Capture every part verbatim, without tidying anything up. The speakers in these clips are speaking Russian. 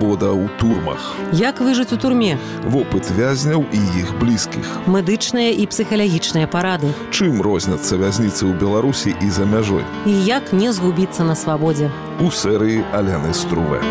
года ў турмах. Як выжыць у турме? Вопыт вязняў і іх блізкіх. Медычныя і псіхалагічныя парады. Чым розняцца вязніцы ў Беларусі і за мяжой? І як не згубіцца на свабодзе? У серыі Аляны Струве.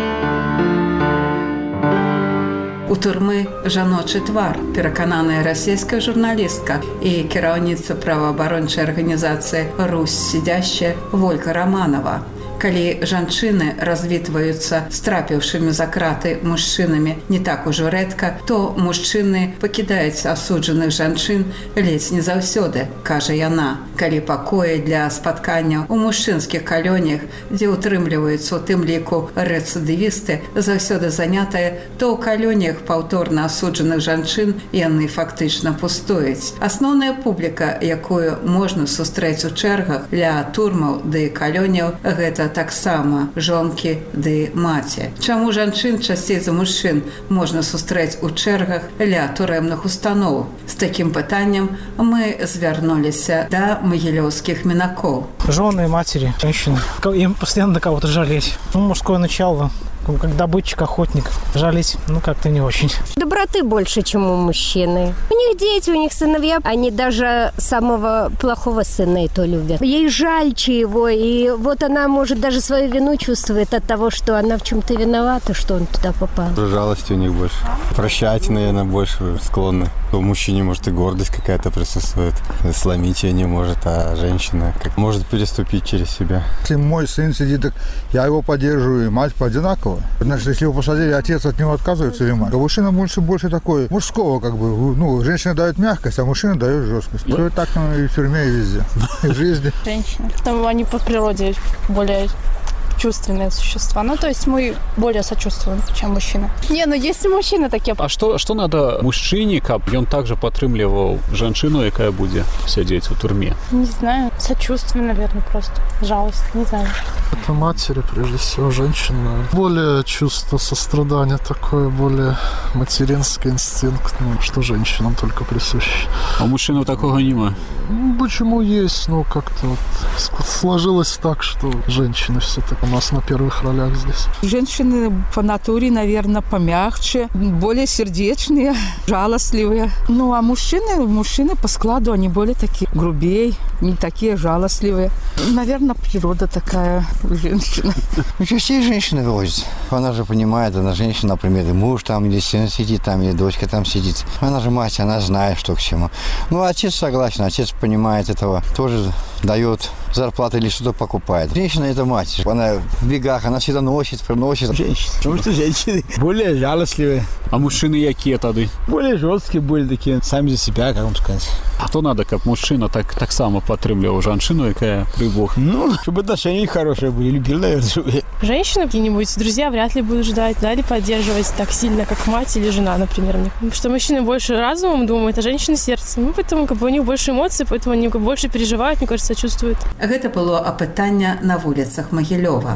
У турмы жаночы твар, перакананая расійская журналістка і кіраўніца праваабарончай арганізацыі «Русь сидящая» Вольга Романова. Калі жанчыны развітваюцца з трапіўшымі за краты мужчынамі не так ужо рэдка, то мужчыны пакідаюць асуджаных жанчын ледзь не заўсёды, кажа яна. Калі пакоі для спатканняў у мужчынскіх калонях, дзе ўтрымліваюцца ў тым ліку рэцыдывісты, заўсёды занятыя, то ў калонях паўторна асуджаных жанчын яны фактычна пустуюць. Асноўная публіка, якую можна сустрэць у чэргах ля турмаў ды калоняў, гэта таксама жонкі ды маці. Чаму жанчын часцей за мужчын можна сустрэць у чэргах ля турэмных устаноў? З такім пытаннем мы звярнуліся да магілёўскіх мінакоў. Жены, матери, женщины. Им постоянно на кого-то жалеть. Ну, мужское начало, как добытчик, охотник. Жалеть, ну, как-то не очень. Доброты больше, чем у мужчины. У них дети, у них сыновья. Они даже самого плохого сына и то любят. Ей жальче его, и вот она, может, даже свою вину чувствует от того, что она в чем-то виновата, что он туда попал. Жалость у них больше. Прощать, наверное, больше склонны. У мужчине, может, и гордость какая-то присутствует. Сломить ее не может, а женщина как может переступить через себя. Если мой сын сидит, так я его поддерживаю, и мать одинаково. Значит, если его посадили, отец от него отказывается или мать. А мужчина больше, больше такой мужского, как бы. Ну, женщина дает мягкость, а мужчина дает жесткость. Да. Все так ну, и в тюрьме, и везде. И в жизни. Женщина. Там они по природе более чувственные существа. Ну, то есть мы более сочувствуем, чем мужчина. Не, ну есть и мужчины такие. А что, что надо мужчине, каб ён также падтрымліваў жанчыну, якая будзе сядзець у турме? Не знаю. Сочувствие, наверное, просто. Жалость. Не знаю. Это матери, прежде всего, женщина. Более чувство сострадания такое, более материнский инстинкт, ну, что женщинам только присуще. А у мужчины такого нема? Ну, почему есть? Ну, как-то вот сложилось так, что женщины все-таки у нас на первых ролях здесь. Женщины по натуре, наверное, помягче, более сердечные, жалостливые. Ну, а мужчины, мужчины по складу, они более такие грубее, не такие жалостливые. Наверное, природа такая у женщины. Чаще женщины вывозят. Она же понимает, она женщина, например, и муж там, или сын сидит там, или дочка там сидит. Она же мать, она знает, что к чему. Ну, отец согласен, отец понимает этого, тоже дает зарплату или что-то покупает. Женщина – это мать. Она в бегах, она всегда носит, приносит. Женщины. Потому что женщины более жалостливые. А мужчины якие тады? Более жесткие были такие, сами за себя, как вам сказать. А то надо, как мужчина так, так само падтрымліваў жанчыну, якая прыбог. Ну, чтобы отношения хорошие были, любили, наверное. Женщины какие-нибудь, друзья вряд ли будут ждать, да, или поддерживать так сильно, как мать или жена, например. Потому что мужчины больше разумом думают, а женщины сердцем. Ну, поэтому как бы, у них больше эмоций, поэтому они как бы, больше переживают, мне кажется, чувствуют. Гэта было апытанне на вуліцах Магілёва.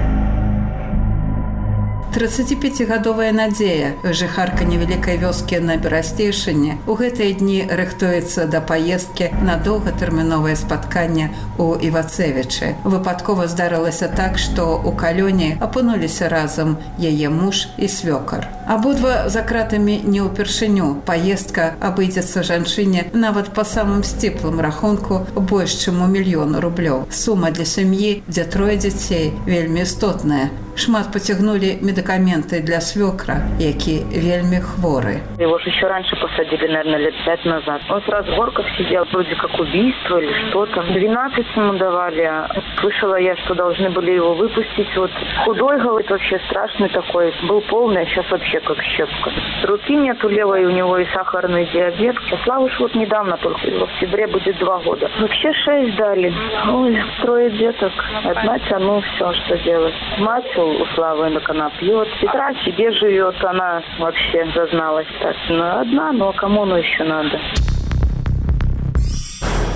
трыццаціпяцігадовая Надзея, жыхарка невялікай вёскі на Берасцейшыне, у гэтыя дні рыхтуецца да паездкі на доўгатэрміновае спатканне ў Івацэвічы. Выпадкова здарылася так, што ў калоні апынуліся разам яе муж і свёкар. Абодва за кратамі не ўпершыню. Паездка абыдзецца жанчыне нават па самым сціплым рахунку больш чым у мільён рублёў. Сума для сям'і, дзе трое дзяцей, вельмі істотная. Шмат потягнули медикаменты для свекра, які вельми хворы. Его же еще раньше посадили, наверное, лет пять назад. Он с разборков сидел, вроде как убийство или что-то. двенадцать ему давали. Слышала я, что должны были его выпустить. Вот худой, говорит, вообще страшный такой. Был полный, а сейчас вообще как щепка. Руки нету левой, у него и сахарный диабет. Слава уж вот недавно, только в октябре будет два года. Вообще шесть дали. Ой, трое деток. Одна тяну, все, что делать. Мать у Славы она пьет. Сестра себе живет, она вообще зазналась так. Ну, одна, но кому ну еще надо?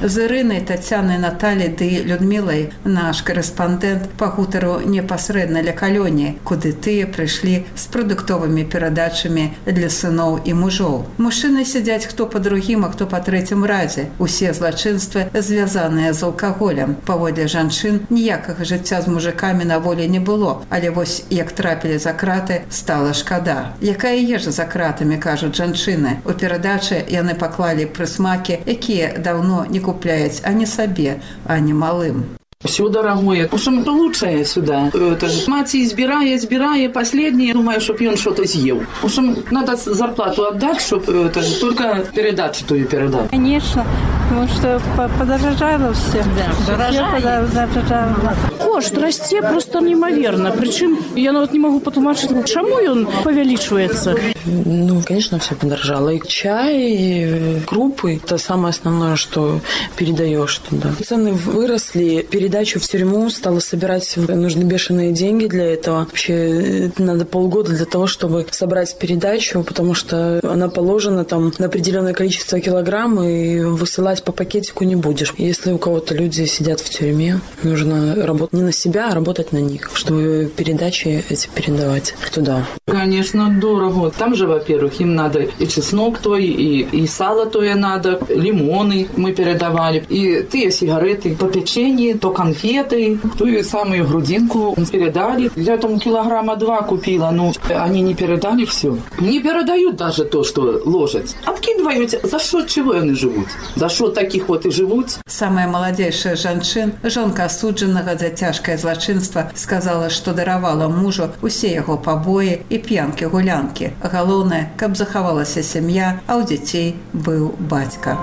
З Іринай, Тацянай, Наталій ды Людмілай наш корэспандэнт пагутарыў непасрэдна ля калоніі, куды тыя прыйшлі з прадуктовымі перадачамі для сыноў і мужоў. Мужчыны сядзяць хто па другім, а хто па трэцім радзе. Усе злачынствы звязаныя з алкаголем. Паводле жанчын ніякага жыцця з мужикамі на волі не было, але вось як трапілі за краты, стала шкада. Якая ежа за кратамі, кажуць жанчыны. У перадачы яны паклалі прысмакі, якія даўно не купляюць ані сабе, ані малым. Все дорогое. В общем, лучшее сюда. Это, мать избирая, избирая последнее, думаю, чтобы он что-то съел. В общем, надо зарплату отдать, чтобы это, только передачу ту передать. Конечно, потому что подорожало все. Да, подорожало. Кошт расте просто неимоверно. Причем я вот не могу потумачить, чему он повеличивается. Ну, конечно, все подорожало. И чай, и крупы. Это самое основное, что передаешь туда. Цены выросли. Передачу в тюрьму стала собирать. Нужны бешеные деньги для этого. Вообще надо полгода для того, чтобы собрать передачу, потому что она положена там на определенное количество килограмм, и высылать по пакетику не будешь. Если у кого-то люди сидят в тюрьме, нужно работать не на себя, а работать на них, чтобы передачи эти передавать туда. Конечно, дорого. Там же, во-первых, им надо и чеснок той, и, и сало тое надо, лимоны мы передавали, и те сигареты по печенье, то конфеты, ту самую грудинку передали. Я там килограмма два купила, но они не передали все. Не передают даже то, что ложат. Откидывают, за счет чего они живут. За счет таких вот и живут. Самая молодейшая жанчын, жонка асуджанага за цяжкае злачынства, сказала, што даравала мужу усе яго пабоі і п'янкі-гулянкі. Галоўнае, каб захавалася сям'я, а ў дзяцей быў бацька.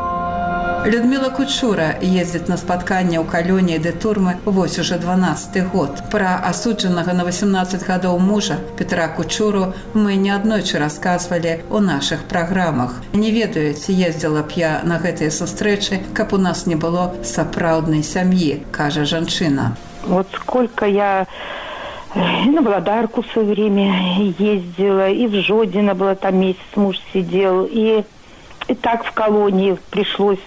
Людмила Кучура ездзіць на спатканне ў калоніі ды турмы вось уже дванаццаты год. Пра асуджанага на васямнаццаць гадоў мужа Петра Кучуру мы неаднойчы расказвалі ў нашых праграмах. Не ведаю, ці ездзіла б я на гэтыя сустрэчы, каб у нас не было сапраўднай сям'і, кажа жанчына. Вот сколько я и на Володарку в свое время ездила, и в Жодино было, там месяц муж сидел, и, и так в колонии пришлось.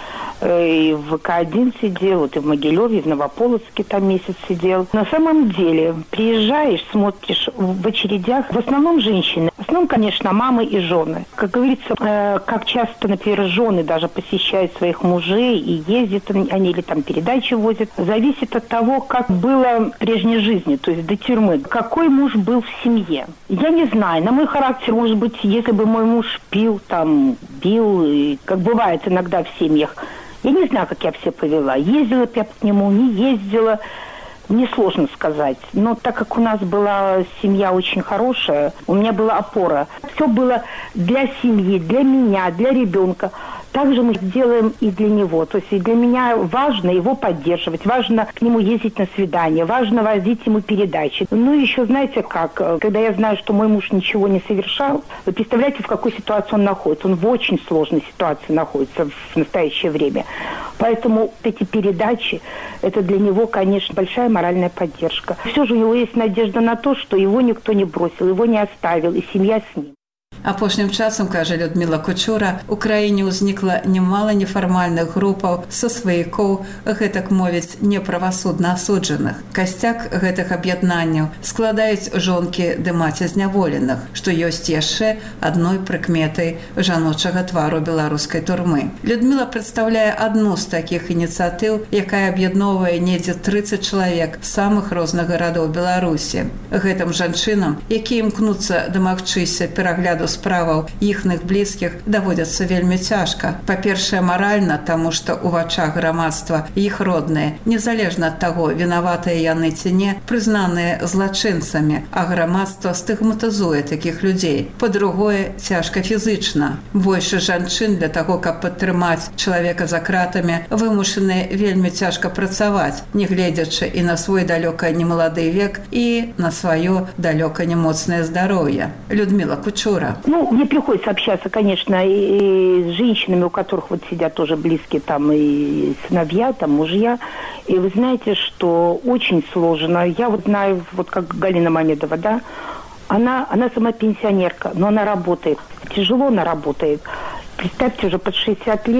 И в вэ ка один сидел, вот и в Могилеве, и в Новополоцке там месяц сидел. На самом деле, приезжаешь, смотришь в очередях, в основном женщины. В основном, конечно, мамы и жены. Как говорится, э, как часто, например, жены даже посещают своих мужей и ездят они или там передачи возят. Зависит от того, как было в прежней жизни, то есть до тюрьмы. Какой муж был в семье. Я не знаю, на мой характер, может быть, если бы мой муж пил, там, бил, и, как бывает иногда в семьях, я не знаю, как я все повела. Ездила я к нему, не ездила. Мне сложно сказать. Но так как у нас была семья очень хорошая, у меня была опора. Все было для семьи, для меня, для ребенка. Также мы делаем и для него. То есть и для меня важно его поддерживать, важно к нему ездить на свидание, важно возить ему передачи. Ну, еще знаете как, когда я знаю, что мой муж ничего не совершал, вы представляете, в какой ситуации он находится. Он в очень сложной ситуации находится в настоящее время. Поэтому эти передачи, это для него, конечно, большая моральная поддержка. Все же у него есть надежда на то, что его никто не бросил, его не оставил, и семья с ним. Апошнім часам, кажа Людмила Кучура, у краіне ўзнікла немало нефармальных групаў са сваякоў, гэтак мовіць, неправасудна асуджаных. Касцяк гэтых аб'яднанняў складаюць жонкі ды маці зняволеных, што ёсць яшчэ адной прыкметай жаночага твару беларускай турмы. Людмила прадстаўляе адну з такіх ініцыятыў, якая аб'ядноўвае недзе трыццаць чалавек з самых розных гарадоў Беларусі. Гэтым жанчынам, якія імкнуцца дамагчыся перагляду справаў іхных блізкіх, даводзяцца вельмі цяжка. Па-першае, маральна, таму што ў вачах грамадства іх родныя, незалежна ад таго, вінаватыя яны ці не, прызнаныя злачынцамі, а грамадства стыгматызуе такіх людзей. Па-другое, цяжка фізычна. Большасць жанчын для таго, каб падтрымаць чалавека за кратамі, вымушаны вельмі цяжка працаваць, не гледзячы і на свой далёка немалады век, і на сваё далёка немоцнае здароўе. Людмила Кучура. Ну, мне приходится общаться, конечно, и с женщинами, у которых вот сидят тоже близкие там и сыновья, там мужья. И вы знаете, что очень сложно. Я вот знаю, вот как Галина Мамедова, да, она, она сама пенсионерка, но она работает. Тяжело она работает. Представьте, уже под шестьдесят лет,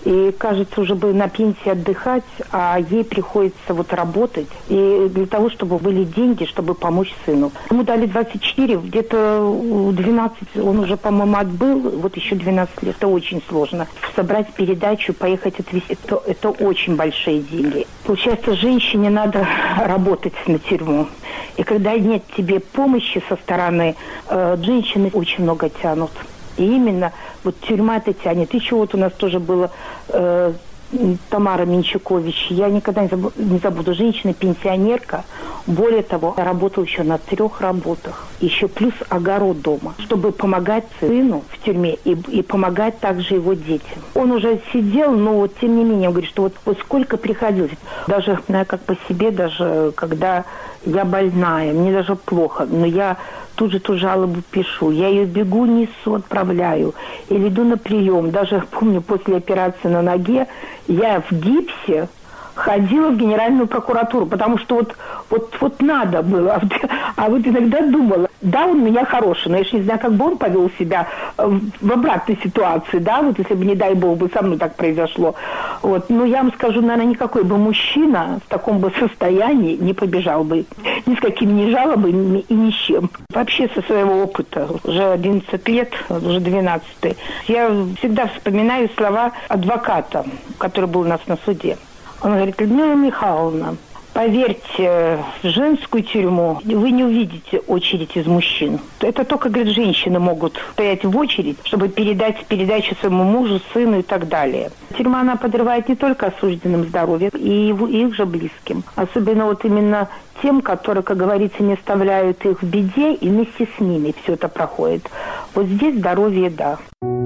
И, кажется, уже бы на пенсии отдыхать, а ей приходится вот работать. И для того, чтобы были деньги, чтобы помочь сыну. Ему дали двадцать четыре, где-то двенадцать, он уже, по-моему, отбыл, вот еще двенадцать лет. Это очень сложно. Собрать передачу, поехать отвезти, это, это очень большие деньги. Получается, женщине надо работать на тюрьму. И когда нет тебе помощи со стороны, э, женщины очень много тянут. И именно вот тюрьма это тянет. Еще вот у нас тоже было э, Тамара Менчукович. Я никогда не забуду, не забуду. Женщина-пенсионерка. Более того, работала еще на трех работах. Еще плюс огород дома. Чтобы помогать сыну в тюрьме и, и помогать также его детям. Он уже сидел, но вот тем не менее, он говорит, что вот, вот сколько приходилось. Даже, я как по себе, даже когда я больная, мне даже плохо, но я тут же ту жалобу пишу. Я ее бегу, несу, отправляю. Или иду на прием. Даже, помню, после операции на ноге я в гипсе ходила в Генеральную прокуратуру, потому что вот, вот, вот надо было. А вот иногда думала, да, он у меня хороший, но я же не знаю, как бы он повел себя в обратной ситуации, да, вот если бы, не дай бог, бы со мной так произошло. Вот. Но я вам скажу, наверное, никакой бы мужчина в таком бы состоянии не побежал бы ни с какими ни жалобами и ни с чем. Вообще со своего опыта, уже одиннадцать лет, уже двенадцатый, я всегда вспоминаю слова адвоката, который был у нас на суде. Он говорит: Людмила Михайловна, поверьте, в женскую тюрьму вы не увидите очередь из мужчин. Это только, говорит, женщины могут стоять в очередь, чтобы передать передачу своему мужу, сыну и так далее. Тюрьма, она подрывает не только осужденным здоровье, и их же близким. Особенно вот именно тем, которые, как говорится, не оставляют их в беде, и вместе с ними все это проходит. Вот здесь здоровье, да.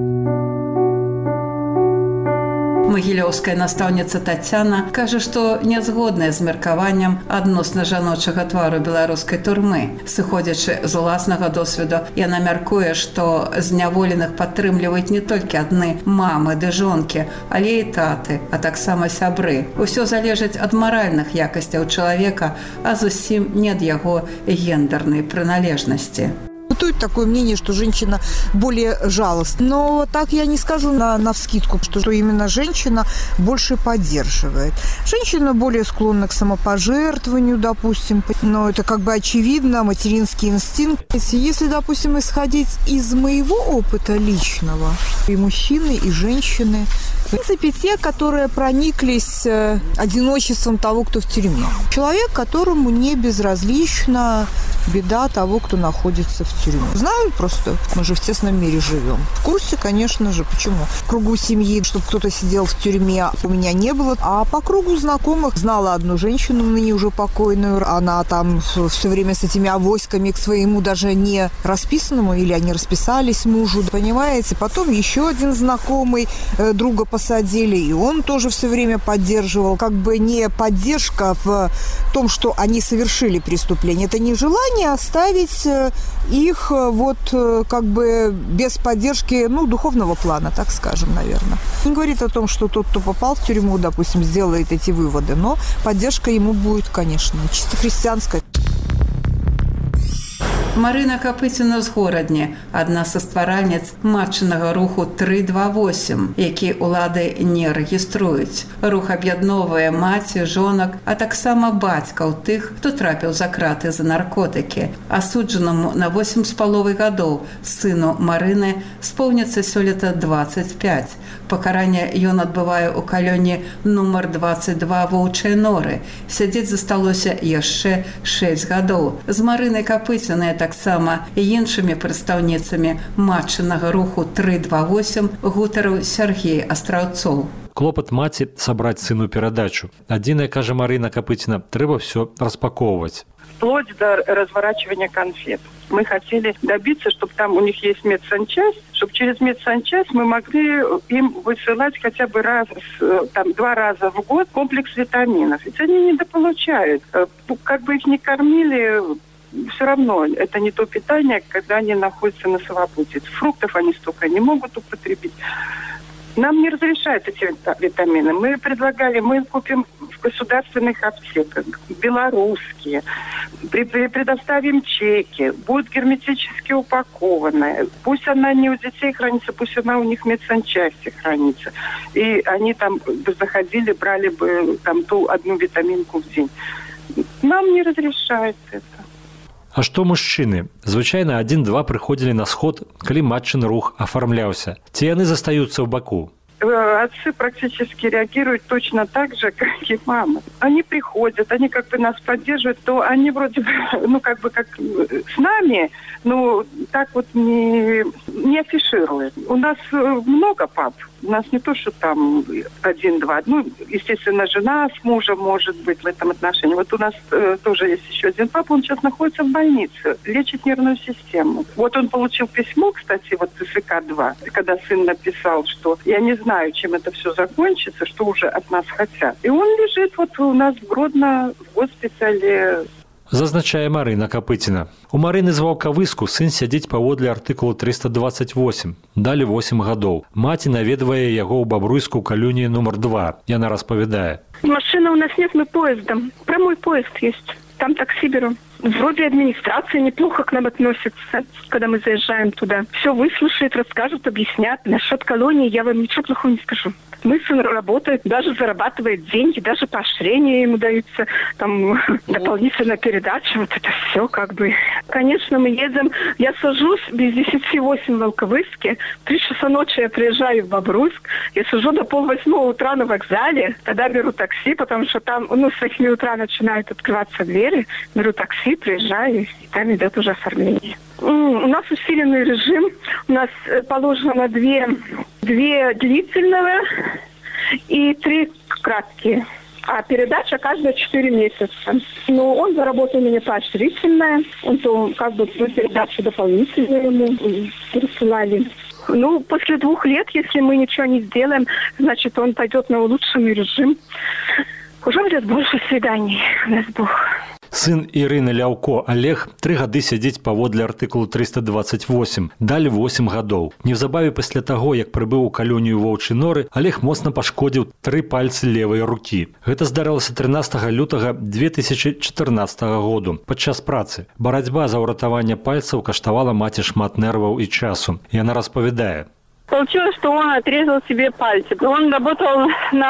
Магілёўская настаўніца Тацяна кажа, што нязгодная з меркаваннем адносна жаночага твару беларускай турмы. Сыходзячы з уласнага досведу, яна мяркуе, што зняволеных падтрымліваюць не толькі адны мамы ды жонкі, але і таты, а таксама сябры. Усё залежыць ад маральных якасцяў чалавека, а зусім не ад яго гендернай прыналежнасці. Бытует такое мнение, что женщина более жалостна. Но так я не скажу на, навскидку, что, что именно женщина больше поддерживает. Женщина более склонна к самопожертвованию, допустим. Но это как бы очевидно, материнский инстинкт. Если, допустим, исходить из моего опыта личного, и мужчины, и женщины, в принципе, те, которые прониклись одиночеством того, кто в тюрьме. Человек, которому не безразлична беда того, кто находится в тюрьме. Знаю просто, мы же в тесном мире живем. В курсе, конечно же, почему. В кругу семьи, чтобы кто-то сидел в тюрьме, у меня не было. А по кругу знакомых знала одну женщину, ныне уже покойную. Она там все время с этими авоськами к своему даже не расписанному, или они расписались мужу, понимаете. Потом еще один знакомый, друга посадили, и он тоже все время поддерживал. Как бы не поддержка в том, что они совершили преступление. Это не желание оставить их вот как бы без поддержки, ну, духовного плана, так скажем, наверное. Не говорит о том, что тот, кто попал в тюрьму, допустим, сделает эти выводы, но поддержка ему будет, конечно, чисто христианская. Марына Капыціна з Горадні, адна са стваральніц матчынага руху тры два восемь, які ўлады не рэгіструюць. Рух аб'ядноўвае маці, жонак, а таксама бацькаў тых, хто трапіў за краты за наркотыкі. Асуджанаму на восемь з паловай гадоў сыну Марыны споўніцца сёлета дваццаць пяць. Пакаранне ён адбывае ў калёне нумар дваццаць два Воўчыя норы. Сядзець засталося яшчэ шэсць гадоў. З Марынай Капыцінай таксама і іншымі прадстаўніцамі матчынага руху тры два восемь гутарыў Сергей Астраўцоў. Клопат маці сабраць сыну перадачу. Адзінае, кажа Марына Капыціна, трэба все распаковывать. Вплоть до разворачивания конфет. Мы хотели добиться, чтобы там у них есть медсанчасть, чтобы через медсанчасть мы могли им высылать хотя бы раз, там, два раза в год комплекс витаминов. Ведь они недополучают. Как бы их ни кормили, все равно это не то питание, когда они находятся на свободе. Фруктов они столько не могут употребить. Нам не разрешают эти витамины. Мы предлагали, мы купим в в государственных аптеках, белорусские. Предоставим чеки, будет герметически упакованная. Пусть она не у детей хранится, пусть она у них в медсанчасти хранится. И они там бы заходили, брали бы там ту одну витаминку в день. Нам не разрешают это. А што мужчыны? Звычайна адзін-два прыходзілі на сход, калі матчын рух афармляўся. Ці яны застаюцца ў баку? Отцы практически реагируют точно так же, как и мамы. Они приходят, они как бы нас поддерживают, то они вроде бы, ну как бы как с нами, ну так вот не, не афишируют. У нас много пап. У нас не то, что там один-два. Ну, естественно, жена с мужем может быть в этом отношении. Вот у нас э, тоже есть еще один папа, он сейчас находится в больнице, лечит нервную систему. Вот он получил письмо, кстати, вот эс ка два, когда сын написал, что я не знаю, чем это все закончится, что уже от нас хотят. И он лежит вот у нас в Гродно в госпитале. Зазначае Марына Капыціна. У Марыны з Ваўкавыску сын сядзіць паводле артыкулу трыста двадцать восемь. Далі восемь гадоў. Маці наведвае яго ў Бабруйску ў калоніі нумар два. Яна распавядае. Машины у нас нет, мы поездом. Прямой поезд есть. Там такси беру. Вроде администрация неплохо к нам относится, когда мы заезжаем туда. Все выслушают, расскажут, объяснят. Насчет колонии я вам ничего плохого не скажу. Мой сын работает, даже зарабатывает деньги, даже поощрения ему даются, там дополнительная передача, вот это все как бы. Конечно, мы едем, я сажусь без десяти восемь в Волковыске, в три часа ночи я приезжаю в Бобруйск, я сижу до полвосьмого утра на вокзале, тогда беру такси, потому что там, ну, с восьми утра начинают открываться двери, беру такси, приезжаю, и там идет уже оформление. У нас усиленный режим, у нас положено две, две длительного и три краткие. А передача каждые четыре месяца. Но он заработал у меня поощрительная, он то как бы передачу дополнительную ему присылали. Ну, после двух лет, если мы ничего не сделаем, значит, он пойдет на улучшенный режим. Уже будет больше свиданий, даст Бог. Сын Ірыны Ляўко Олег тры гады сядзіць паводле артыкулу трыста двадцать восемь, далі восемь гадоў. Неўзабаве пасля таго, як прыбыў у калонію воўчай норы, Олег моцна пашкодзіў тры пальцы левай рукі. Гэта здарылася трынаццатага лютага две тысячи чатырнаццатага году падчас працы. Барацьба за ўратаванне пальцаў каштавала маці шмат нерваў і часу. Яна распавядае. Получилось, что он отрезал себе пальцы. Он работал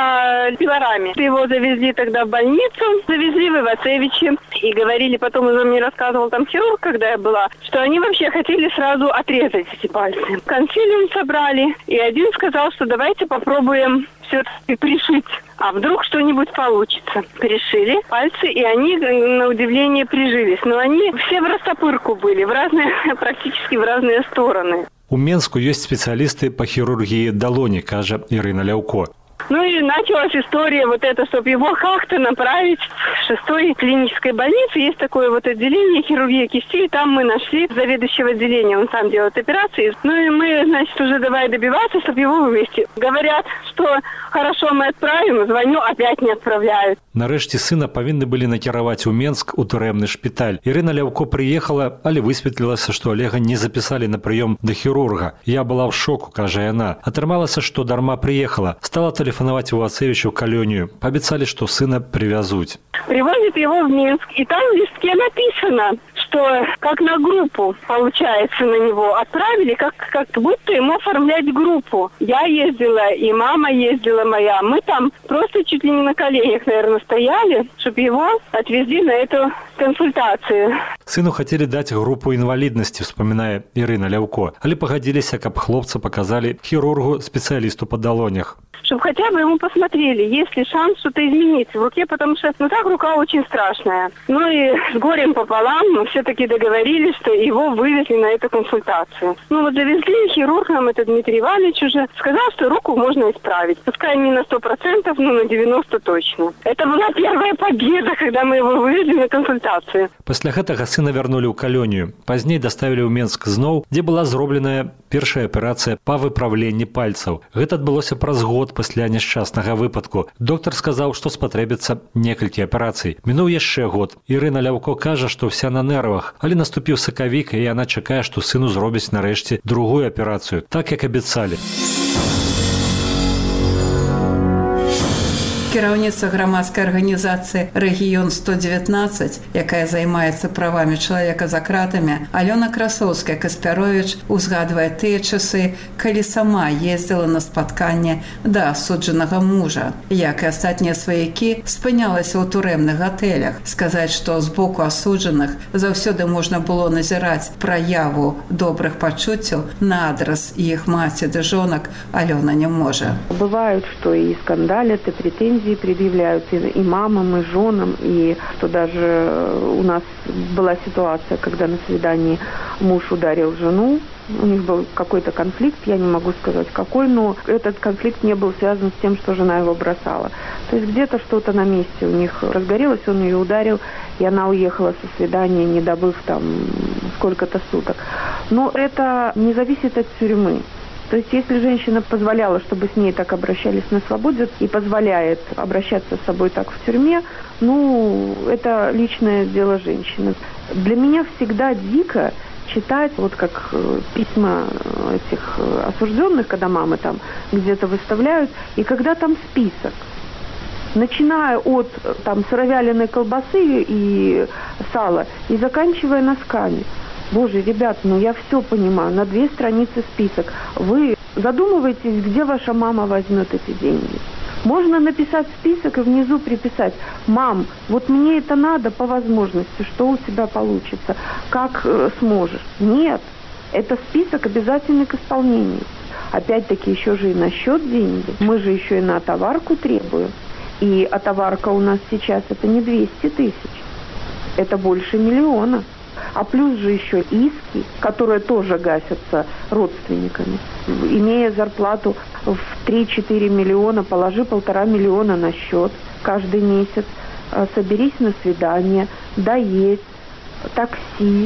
на пилораме. Его завезли тогда в больницу, завезли в Ивацевичи. И говорили, потом он мне рассказывал там хирург, когда я была, что они вообще хотели сразу отрезать эти пальцы. Консилиум собрали, и один сказал, что давайте попробуем все-таки пришить. А вдруг что-нибудь получится. Пришили пальцы, и они, на удивление, прижились. Но они все в растопырку были, в разные, практически в разные стороны. У Менску ёсць спецыялісты па хірургіі далоні, кажа Ірына Ляўко. Ну и началась история вот это, чтобы его как-то направить в шестой клинической больнице. Есть такое вот отделение хирургии кистей. Там мы нашли заведующего отделения. Он сам делает операции. Ну и мы, значит, уже давай добиваться, чтобы его вывести. Говорят, что хорошо, мы отправим. Звоню, опять не отправляют. Нарэшце сына павінны былі накіраваць у Менск у турэмны шпіталь. Ірына Ляўко прыехала, але высветлілася, што Олега не запісалі на прыём да хірурга. Я была ў шоку, кажа яна. Атрымалася, што дарма прыехала. Стала тэлефанаваць у Ивацевичу калонію. Паабяцалі, што сына привязуть. Привозят его в Минск, и там в листке написано, что как на группу, получается, на него отправили, как, как будто ему оформлять группу. Я ездила, и мама ездила моя. Мы там просто чуть ли не на коленях, наверное, стояли, чтобы его отвезли на эту консультацию. Сыну хотели дать группу инвалидности, вспоминая Ірына Ляўко, але погодились, каб хлопца показали хирургу, специалисту по долонях. Чтобы хотя бы ему посмотрели, есть ли шанс что-то изменить в руке, потому что, ну так, рука очень страшная. Ну и с горем пополам мы все-таки договорились, что его вывезли на эту консультацию. Ну вот завезли, хирург нам, это Дмитрий Иванович уже, сказал, что руку можно исправить. Пускай не на сто процентов, но на девяносто точно. Это была первая победа, когда мы его вывезли на консультацию. Пасля гэтага сына вярнулі ў калонію. Пазней даставілі ў Менск зноў, дзе была зробленая першая аперацыя па выпраўленні пальцаў. Гэта адбылося праз год пасля няшчаснага выпадку. Доктар сказаў, што спатрэбіцца некалькі аперацый. Мінуў яшчэ год. Ірына Ляўко кажа, што вся на нервах, але наступіў сакавік, і яна чакае, што сыну зробяць нарэшце другую аперацыю, так як абяцалі. Кіраўніца грамадскай арганізацыі «Рэгіён сто девятнадцать», якая займаецца правамі чалавека за кратамі, Алёна Красоўская-Каспяровіч узгадвае тыя часы, калі сама ездзіла на спатканне да асуджанага мужа. Як і астатнія сваякі, спынялася ў турэмных гатэлях. Сказаць, што з боку асуджаных заўсёды можна было назіраць праяву добрых пачуццяў на адрас іх маці ды жонак, Алёна не можа. Бывают, что и скандалят, и претензии предъявляются и мамам, и женам, и что даже у нас была ситуация, когда на свидании муж ударил жену, у них был какой-то конфликт, я не могу сказать какой, но этот конфликт не был связан с тем, что жена его бросала. То есть где-то что-то на месте у них разгорелось, он ее ударил, и она уехала со свидания, не добыв там сколько-то суток. Но это не зависит от тюрьмы. То есть если женщина позволяла, чтобы с ней так обращались на свободе, и позволяет обращаться с собой так в тюрьме, ну, это личное дело женщины. Для меня всегда дико читать, вот как письма этих осужденных, когда мамы там где-то выставляют, и когда там список. Начиная от там сыровяленой колбасы и сала, и заканчивая носками. Боже, ребят, ну я все понимаю, на две страницы список. Вы задумываетесь, где ваша мама возьмет эти деньги? Можно написать список и внизу приписать: мам, вот мне это надо по возможности, что у тебя получится, как э, сможешь. Нет, это список обязательный к исполнению. Опять-таки еще же и на счет деньги. Мы же еще и на товарку требуем. И а товарка у нас сейчас это не двести тысяч, это больше миллиона. А плюс же еще иски, которые тоже гасятся родственниками. Имея зарплату в три-четыре миллиона, положи полтора миллиона на счет каждый месяц, соберись на свидание, доесть, такси.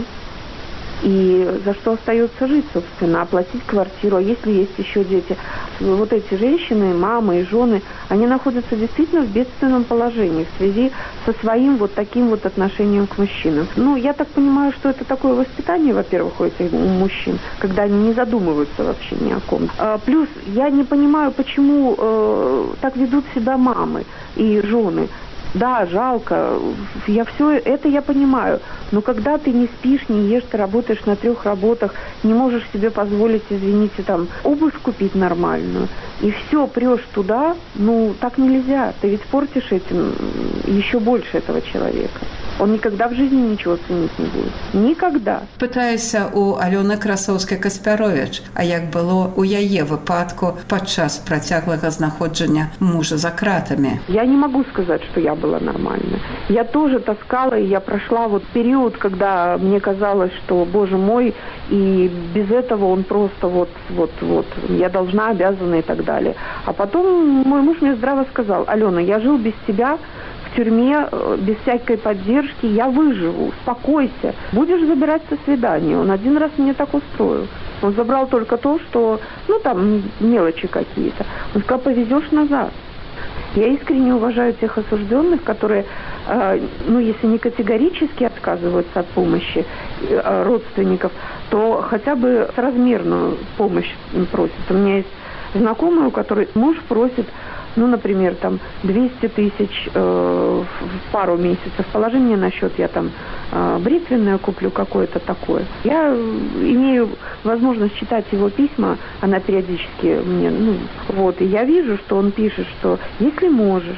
И за что остается жить, собственно, оплатить квартиру. А если есть еще дети? Вот эти женщины, мамы и жены, они находятся действительно в бедственном положении в связи со своим вот таким вот отношением к мужчинам. Ну, я так понимаю, что это такое воспитание, во-первых, у этих мужчин, когда они не задумываются вообще ни о ком. А, плюс я не понимаю, почему э, так ведут себя мамы и жены. Да, жалко, я все это я понимаю, но когда ты не спишь, не ешь, ты работаешь на трех работах, не можешь себе позволить, извините, там, обувь купить нормальную, и все, прешь туда, ну, так нельзя, ты ведь портишь этим еще больше этого человека. Он никогда в жизни ничего ценить не будет. Никогда. Пытаюся у Алёны Красоўскай-Каспяровіч, а як было у яе выпадку падчас працяглага знаходжання мужа за кратами. Я не могу сказать, что я была нормальной. Я тоже таскала, и я прошла вот период, когда мне казалось, что, боже мой, и без этого он просто вот, вот, вот, я должна, обязана и так далее. А потом мой муж мне здраво сказал: Алена, я жил без тебя в тюрьме, без всякой поддержки, я выживу, успокойся. Будешь забирать со свидания. Он один раз мне так устроил. Он забрал только то, что, ну, там, мелочи какие-то. Он сказал: повезешь назад. Я искренне уважаю тех осужденных, которые, э, ну, если не категорически отказываются от помощи э, родственников, то хотя бы соразмерную помощь просят. У меня есть знакомый, у которой муж просит, ну, например, там двести тысяч э, в пару месяцев. Положи мне на счет, я там э, бритвенное куплю, какое-то такое. Я имею возможность читать его письма, она периодически мне, ну, вот, и я вижу, что он пишет, что если можешь.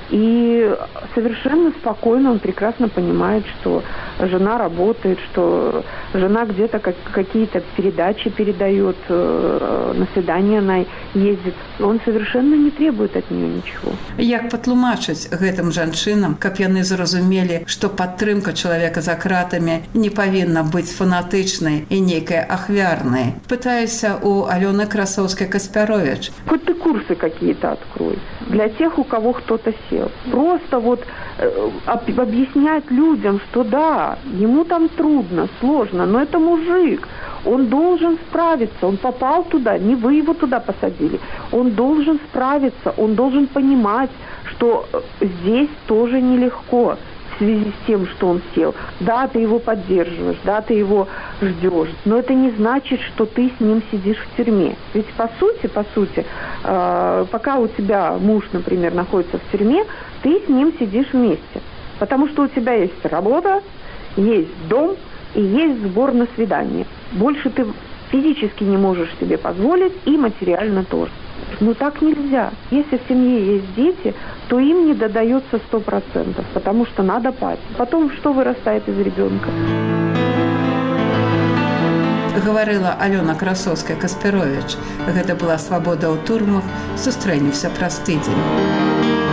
И совершенно спокойно он прекрасно понимает, что жена работает, что жена где-то как, какие-то передачи передает, э, на свидание она ездит. Он совершенно не требует от нее ничего. Як патлумачыць гэтым жанчынам, каб яны зразумелі, што падтрымка чалавека за кратамі не павінна быць фанатычнай і нейкай ахвярнай? Пытаюся у Алёны Красоўскай-Каспяровіч. Хоть ты курсы какие-то открой для тех, у кого кто-то сел. Просто вот э, объяснять людям, что да, ему там трудно, сложно, но это мужик, он должен справиться, он попал туда, не вы его туда посадили, он должен справиться, он должен понимать, что здесь тоже нелегко. в связи с тем, что он сел. Да, ты его поддерживаешь, да, ты его ждешь, но это не значит, что ты с ним сидишь в тюрьме. Ведь по сути, по сути, э, пока у тебя муж, например, находится в тюрьме, ты с ним сидишь вместе. Потому что у тебя есть работа, есть дом и есть сбор на свидание. Больше ты физически не можешь себе позволить и материально тоже. Но так нельзя. Если в семье есть дети, то им не додается сто процентов, потому что надо пать. Потом что вырастает из ребенка? Говорила Алена Красовская-Каспирович. Гэта была «Свабода ў турмах». Сустрэнемся праз тыдзень.